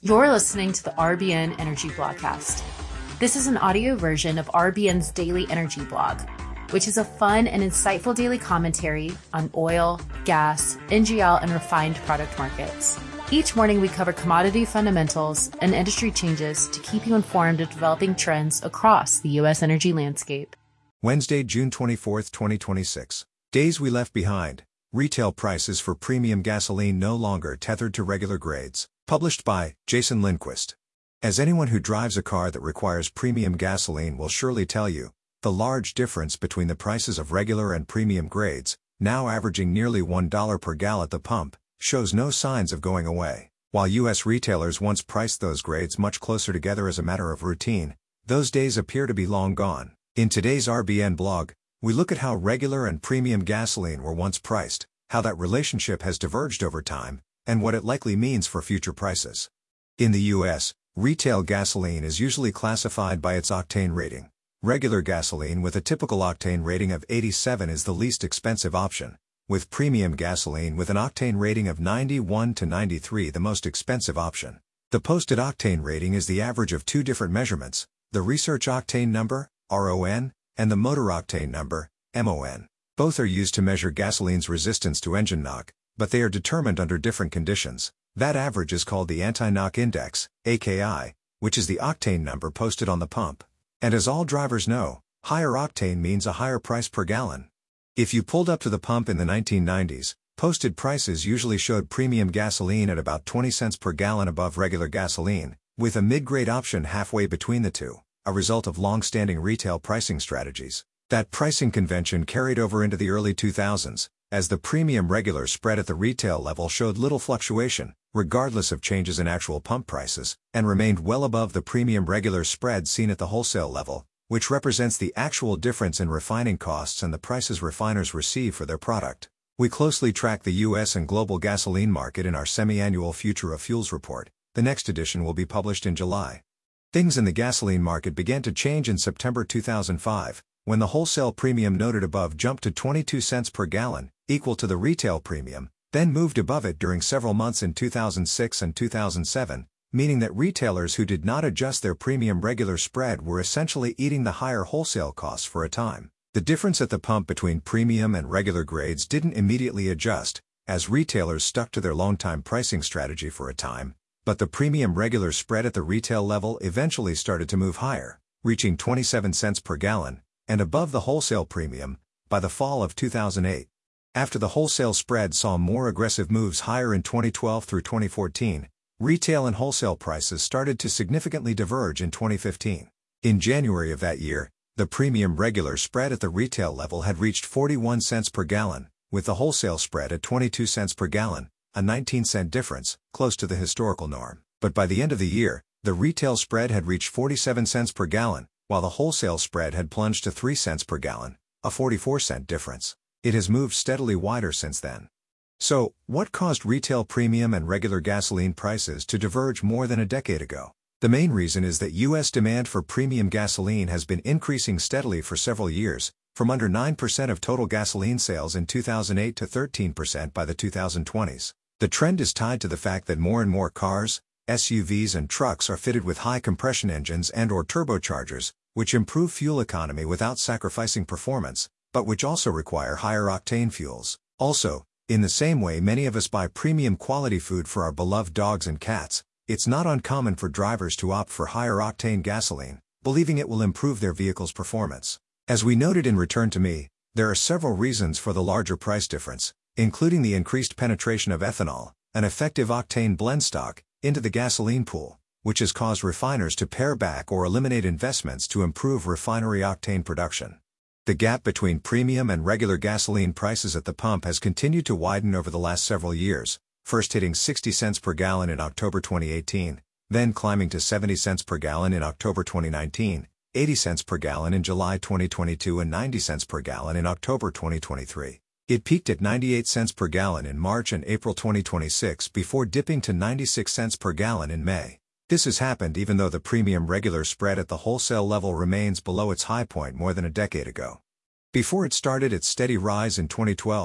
You're listening to the RBN Energy Blogcast. This is an audio version of RBN's daily energy blog, which is a fun and insightful daily commentary on oil, gas, NGL, and refined product markets. Each morning, we cover commodity fundamentals and industry changes to keep you informed of developing trends across the U.S. energy landscape. Wednesday, June 24, 2026. Days we left behind. Retail prices for premium gasoline no longer tethered to regular grades. Published by Jason Lindquist. As anyone who drives a car that requires premium gasoline will surely tell you, the large difference between the prices of regular and premium grades, now averaging nearly $1 per gallon at the pump, shows no signs of going away. While U.S. retailers once priced those grades much closer together as a matter of routine, those days appear to be long gone. In today's RBN blog, we look at how regular and premium gasoline were once priced, how that relationship has diverged over time, and what it likely means for future prices. In the U.S., retail gasoline is usually classified by its octane rating. Regular gasoline with a typical octane rating of 87 is the least expensive option, with premium gasoline with an octane rating of 91 to 93 the most expensive option. The posted octane rating is the average of two different measurements, the research octane number, RON, and the motor octane number, MON. Both are used to measure gasoline's resistance to engine knock, but they are determined under different conditions. That average is called the anti-knock index, AKI, which is the octane number posted on the pump. And as all drivers know, higher octane means a higher price per gallon. If you pulled up to the pump in the 1990s, posted prices usually showed premium gasoline at about 20 cents per gallon above regular gasoline, with a mid-grade option halfway between the two, a result of long-standing retail pricing strategies. That pricing convention carried over into the early 2000s, as the premium regular spread at the retail level showed little fluctuation, regardless of changes in actual pump prices, and remained well above the premium regular spread seen at the wholesale level, which represents the actual difference in refining costs and the prices refiners receive for their product. We closely track the U.S. and global gasoline market in our semi-annual Future of Fuels report. The next edition will be published in July. Things in the gasoline market began to change in September 2005, when the wholesale premium noted above jumped to 22 cents per gallon, equal to the retail premium, then moved above it during several months in 2006 and 2007, meaning that retailers who did not adjust their premium regular spread were essentially eating the higher wholesale costs for a time. The difference at the pump between premium and regular grades didn't immediately adjust, as retailers stuck to their long-time pricing strategy for a time, but the premium regular spread at the retail level eventually started to move higher, reaching 27 cents per gallon, and above the wholesale premium, by the fall of 2008. After the wholesale spread saw more aggressive moves higher in 2012 through 2014, retail and wholesale prices started to significantly diverge in 2015. In January of that year, the premium regular spread at the retail level had reached 41 cents per gallon, with the wholesale spread at 22 cents per gallon, a 19-cent difference, close to the historical norm. But by the end of the year, the retail spread had reached 47 cents per gallon, while the wholesale spread had plunged to 3 cents per gallon, a 44-cent difference. It has moved steadily wider since then. So, what caused retail premium and regular gasoline prices to diverge more than a decade ago? The main reason is that U.S. demand for premium gasoline has been increasing steadily for several years, from under 9% of total gasoline sales in 2008 to 13% by the 2020s. The trend is tied to the fact that more and more cars, SUVs and trucks are fitted with high compression engines and/or turbochargers, which improve fuel economy without sacrificing performance, but which also require higher octane fuels. Also, in the same way many of us buy premium quality food for our beloved dogs and cats, it's not uncommon for drivers to opt for higher octane gasoline, believing it will improve their vehicle's performance. As we noted in Return to Me, there are several reasons for the larger price difference, including the increased penetration of ethanol, an effective octane blend stock, into the gasoline pool, which has caused refiners to pare back or eliminate investments to improve refinery octane production. The gap between premium and regular gasoline prices at the pump has continued to widen over the last several years, first hitting 60 cents per gallon in October 2018, then climbing to 70 cents per gallon in October 2019, 80 cents per gallon in July 2022 and 90 cents per gallon in October 2023. It peaked at 98 cents per gallon in March and April 2026 before dipping to 96 cents per gallon in May. This has happened even though the premium regular spread at the wholesale level remains below its high point more than a decade ago. Before it started its steady rise in 2012,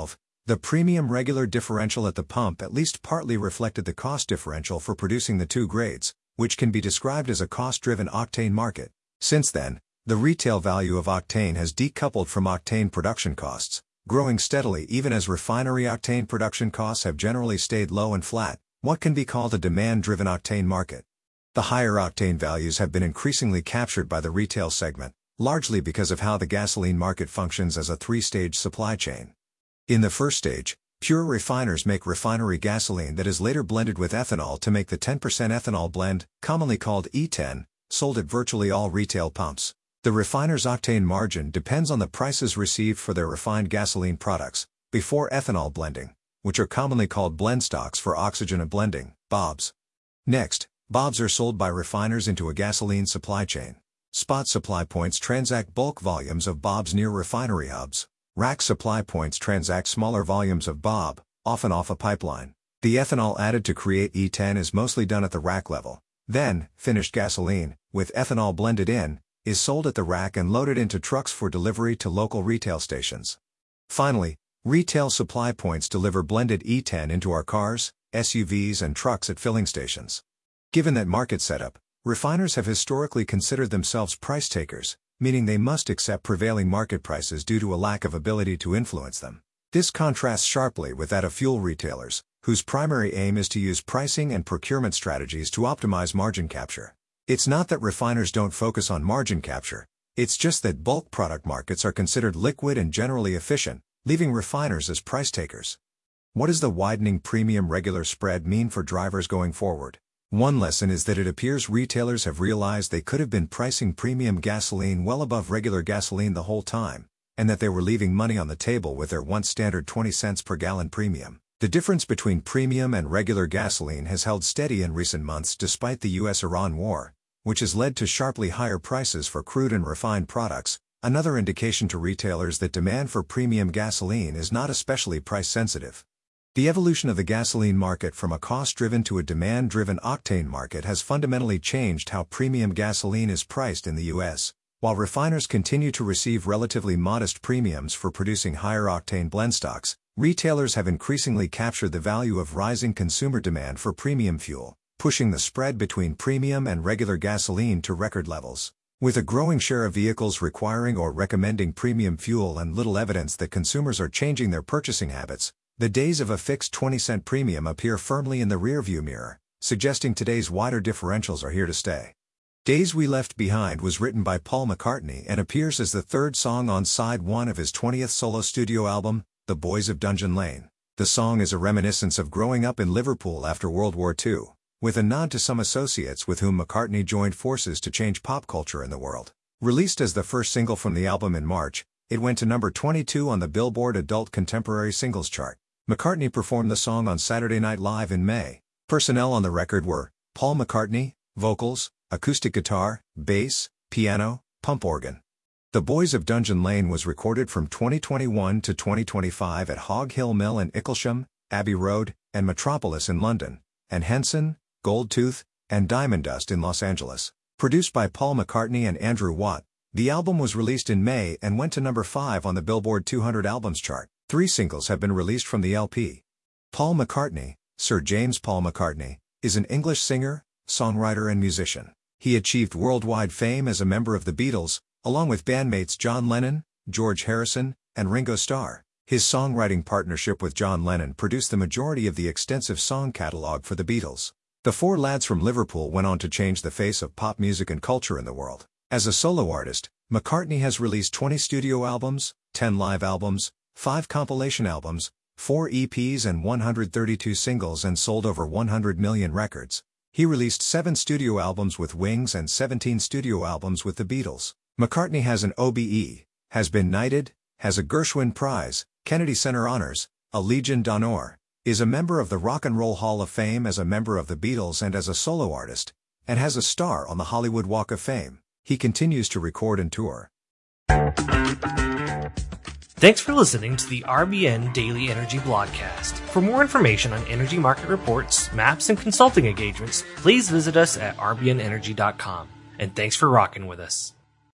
The premium regular differential at the pump at least partly reflected the cost differential for producing the two grades, which can be described as a cost-driven octane market. Since then, the retail value of octane has decoupled from octane production costs, growing steadily even as refinery octane production costs have generally stayed low and flat, what can be called a demand-driven octane market. The higher octane values have been increasingly captured by the retail segment, largely because of how the gasoline market functions as a three-stage supply chain. In the first stage, pure refiners make refinery gasoline that is later blended with ethanol to make the 10% ethanol blend, commonly called E10, sold at virtually all retail pumps. The refiner's octane margin depends on the prices received for their refined gasoline products, before ethanol blending, which are commonly called blend stocks for oxygen and blending, BOBs. Next, BOBs are sold by refiners into a gasoline supply chain. Spot supply points transact bulk volumes of BOBs near refinery hubs. Rack supply points transact smaller volumes of BOB, often off a pipeline. The ethanol added to create E10 is mostly done at the rack level. Then, finished gasoline, with ethanol blended in, is sold at the rack and loaded into trucks for delivery to local retail stations. Finally, retail supply points deliver blended E10 into our cars, SUVs and trucks at filling stations. Given that market setup, refiners have historically considered themselves price takers, meaning they must accept prevailing market prices due to a lack of ability to influence them. This contrasts sharply with that of fuel retailers, whose primary aim is to use pricing and procurement strategies to optimize margin capture. It's not that refiners don't focus on margin capture, it's just that bulk product markets are considered liquid and generally efficient, leaving refiners as price takers. What does the widening premium regular spread mean for drivers going forward? One lesson is that it appears retailers have realized they could have been pricing premium gasoline well above regular gasoline the whole time, and that they were leaving money on the table with their once standard 20 cents per gallon premium. The difference between premium and regular gasoline has held steady in recent months despite the US-Iran war, which has led to sharply higher prices for crude and refined products, another indication to retailers that demand for premium gasoline is not especially price-sensitive. The evolution of the gasoline market from a cost-driven to a demand-driven octane market has fundamentally changed how premium gasoline is priced in the U.S., while refiners continue to receive relatively modest premiums for producing higher octane blend stocks. Retailers have increasingly captured the value of rising consumer demand for premium fuel, pushing the spread between premium and regular gasoline to record levels. With a growing share of vehicles requiring or recommending premium fuel and little evidence that consumers are changing their purchasing habits, the days of a fixed 20-cent premium appear firmly in the rearview mirror, suggesting today's wider differentials are here to stay. Days We Left Behind was written by Paul McCartney and appears as the third song on side 1 of his 20th solo studio album, The Boys of Dungeon Lane. The song is a reminiscence of growing up in Liverpool after World War II, with a nod to some associates with whom McCartney joined forces to change pop culture in the world. Released as the first single from the album in March, it went to number 22 on the Billboard Adult Contemporary Singles chart. McCartney performed the song on Saturday Night Live in May. Personnel on the record were Paul McCartney, vocals, acoustic guitar, bass, piano, pump organ. The Boys of Dungeon Lane was recorded from 2021 to 2025 at Hog Hill Mill in Icklesham, Abbey Road, and Metropolis in London, and Henson, Goldtooth, and Diamond Dust in Los Angeles. Produced by Paul McCartney and Andrew Watt, the album was released in May and went to number 5 on the Billboard 200 Albums chart. 3 singles have been released from the LP. Paul McCartney, Sir James Paul McCartney, is an English singer, songwriter and musician. He achieved worldwide fame as a member of the Beatles, along with bandmates John Lennon, George Harrison, and Ringo Starr. His songwriting partnership with John Lennon produced the majority of the extensive song catalog for the Beatles. The 4 lads from Liverpool went on to change the face of pop music and culture in the world. As a solo artist, McCartney has released 20 studio albums, 10 live albums, 5 compilation albums, 4 EPs and 132 singles and sold over 100 million records. He released 7 studio albums with Wings and 17 studio albums with the Beatles. McCartney has an OBE, has been knighted, has a Gershwin Prize, Kennedy Center Honors, a Legion d'Honneur, is a member of the Rock and Roll Hall of Fame as a member of the Beatles and as a solo artist, and has a star on the Hollywood Walk of Fame. He continues to record and tour. Thanks for listening to the RBN Daily Energy Blogcast. For more information on energy market reports, maps, and consulting engagements, please visit us at rbnenergy.com. And thanks for rocking with us.